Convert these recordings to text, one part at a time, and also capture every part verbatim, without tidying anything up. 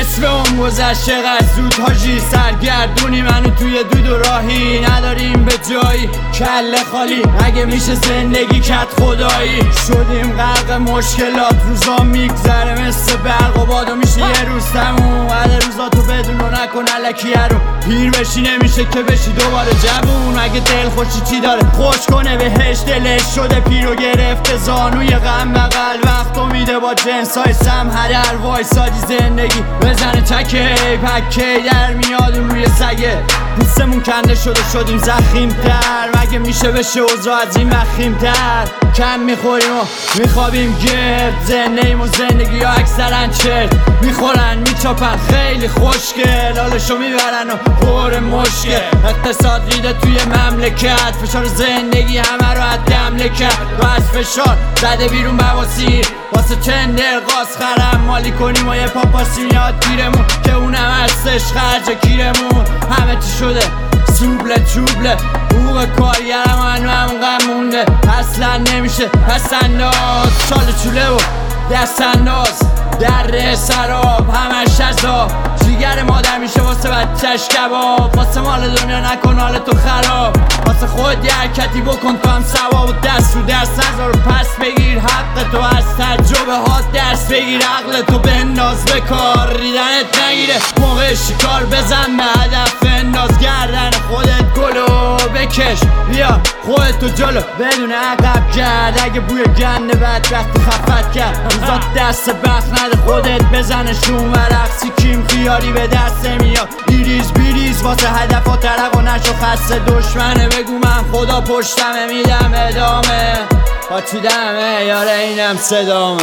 نصف اون گذشت چقدر زود حاجی، سرگردونی منو توی دود و راهی، نداریم به جایی کله خالی، اگه میشه زندگی کت خدایی، شدیم غرق مشکلات، روزا میگذره مثل برق و باد و میشه یه روز تموم، بعد روزا تو بدون و نکن الکی رو پیر بشی، نمیشه که بشی دوباره جوون، اگه دل خوشی چی داره خوش کنه بهش، دلش شده پیر و گرفته زانوی غم بغل، وقت و میده با جنسای سم هدر، وایسادی زندگی بزنه چکه پکه در میاد روی سگه، پوستمون کنده شده شدیم زخیم تر، مگه میشه بشه اوضاع از این وخیم تر، کم میخوریم و میخوابیم گرد، زندگیم و زندگی ها اکثرا چرت میخورن میچاپن خیلی خوشگل، حالشو میبرن و خور مشکل، اقتصاد ریده توی مملکت، فشار زندگی همه رو از دمله کرد، رو از فشار زده بیرون بواسیر، واسه چندر قاس خرم مالی کنیم و یه پاپاسی میاد گیرمون، که اونم هستش خرج کیرمون، همه چی شده سوبله چوبله، حقوق کارگرم هنو همون غم مونده، اصلا نمیشه پس انداز، چاله چوله و دست انداز در سراب، همش عذاب، جیگر مادر میشه واسه بچهش کباب، واسه مال دنیا نکن حال تو خراب، واسه خود یه حرکتی بکن تو هم ثواب، و دست رو درس نذار و پس بگیر حق تو، از تجربه ها درس بگیر، عقل تو بنداز به کار، ریدنت نگیره موقع شکار، بزن به هدف انداز، گردن خودت گلو بکش، بیا خودتو جلو بدون عقب کرد، اگه بوی گنده بدبختی خفت کرد، روزا دست بخت نده خودت بزنشون و رقصی کیم خیاری به دست میاد، بیریز بیریز واسه هدف ها ترق و نشو خسته دشمنه، بگو من خدا پشتمه میدم ادامه، پاچیدمه یاره اینم صدامه،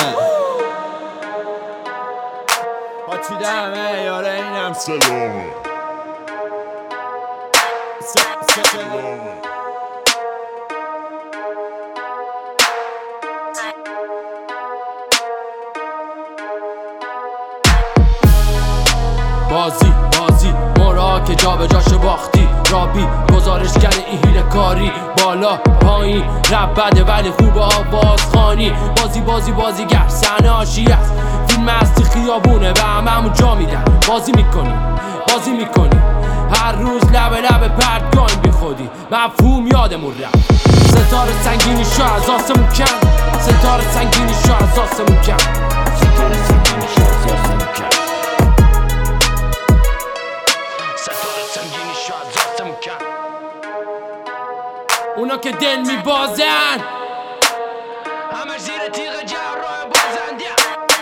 پاچیدمه یاره اینم صدامه، صدامه. بازی بازی مورا که جا به جاش باختی، رابی گزارشگر این هیله کاری، بالا پایین رب بده ولی خوب آواز خانی، بازی بازی بازیگر صحنه حاشیه است، فیلم هستی خیابونه و همه همون جا میدن، بازی میکنی بازی میکنی هر روز لبه لبه پرتگاهیم بی خودی، مفهوم یادمون رفت، ستاره سنگینی شو از آسمون کم، ستاره سنگینی شو از آسمون کم، ستاره سنگینی شو از آسمون کم، اونا که دل میبازن همه زیر تیغ جراح بازندن،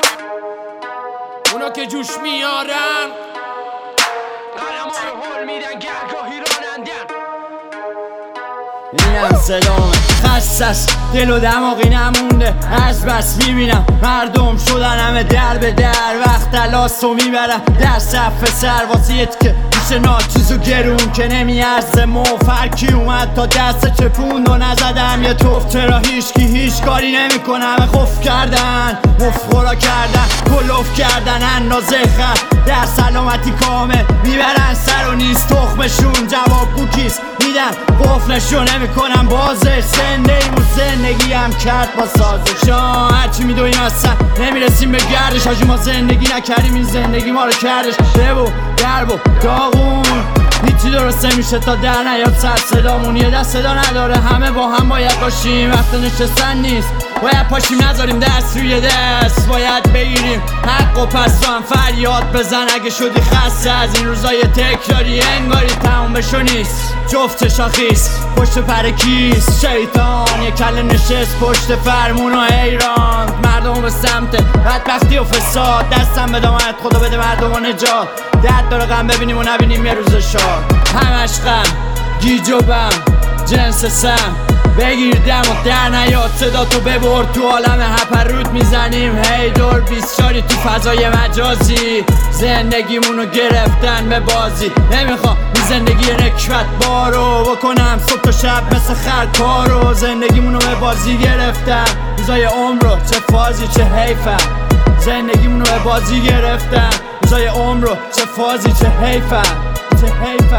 اونا که جوش میارن قلم ها رو حل میدن گرگاهی رانندن، اینم صدامه خستس دل و دماغی نمونده، از بس میبینم مردم شدن همه در به در، وقت تلاس رو میبرم در صف سر، واسه یه که میشه ناچیز و گرون که نمیارزه موف، هرکی اومد تا دست چپوند و نزدم یه توف، چرا هیچکی هیچ کاری نمی کنه، همه خوف کردن مفخورا کردن کلوف کردن اندازه خر، در سلامتی کامل میبرن سر و نیست تخمشون، جواب بوکیست میدن قفلشو نمی کنم بازش، زندگیم و زندگی هم کرد با سازشان، هرچی میدویم اصلا نمیرسیم به گردش، حاجی ما زندگی نکردیم این زندگی ما رو کردش، دب و درب و داغون، هیچی درسته میشه تا در نیاد سر صدامون، یه دست صدا نداره همه با هم باید باشیم، وقت نشستن نیست باید پاشیم نذاریم دست روی دست، باید بگیریم حق و پس تو هم فریاد بزن، اگه شدی خسته از این روزای تکراری انگاری تموم بشو نیست، جفت شاخیست پشت پر کیست، شیطان یه کله نشست پشت فرمون و حیران، مردم به سمت بدبختی و فساد، دستم به دامنت خدا بده مردم و نجات، درد داره غم ببینیم و نبینیم یه روز شاد، همش غم گیج و بم جنس سم، بگیر دم و در نیاد صدا تو ببر تو عالم هپروت میزنیم، هی دور بیسچاری تو فضای مجازی، زندگیمونو گرفتن به بازی، نمیخوام این زندگی نکبت بارو بکنم صبح تا شب مثل خر کارو، زندگیمونو به بازی گرفتن، روزای عمر رو چه فازی چه حیفم، زندگیمونو به بازی گرفتن، روزای عمر رو چه فازی چه حیفم چه حیفم.